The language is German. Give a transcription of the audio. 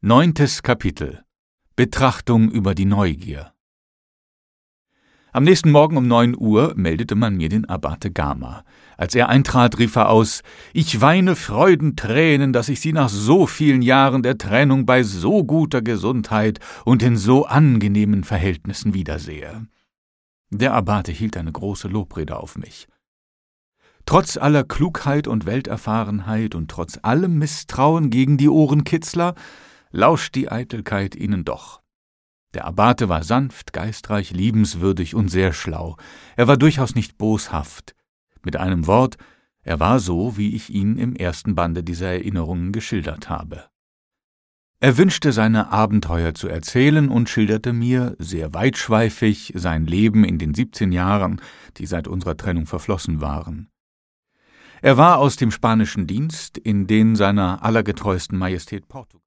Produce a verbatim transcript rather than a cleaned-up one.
Neuntes Kapitel. Betrachtung über die Neugier. Am nächsten Morgen um neun Uhr meldete man mir den Abbate Gama. Als er eintrat, rief er aus: »Ich weine Freudentränen, dass ich Sie nach so vielen Jahren der Trennung bei so guter Gesundheit und in so angenehmen Verhältnissen wiedersehe.« Der Abbate hielt eine große Lobrede auf mich. Trotz aller Klugheit und Welterfahrenheit und trotz allem Misstrauen gegen die Ohrenkitzler lauscht die Eitelkeit ihnen doch. Der Abbate war sanft, geistreich, liebenswürdig und sehr schlau. Er war durchaus nicht boshaft. Mit einem Wort, er war so, wie ich ihn im ersten Bande dieser Erinnerungen geschildert habe. Er wünschte, seine Abenteuer zu erzählen und schilderte mir, sehr weitschweifig, sein Leben in den siebzehn Jahren, die seit unserer Trennung verflossen waren. Er war aus dem spanischen Dienst in den seiner allergetreuesten Majestät Portugal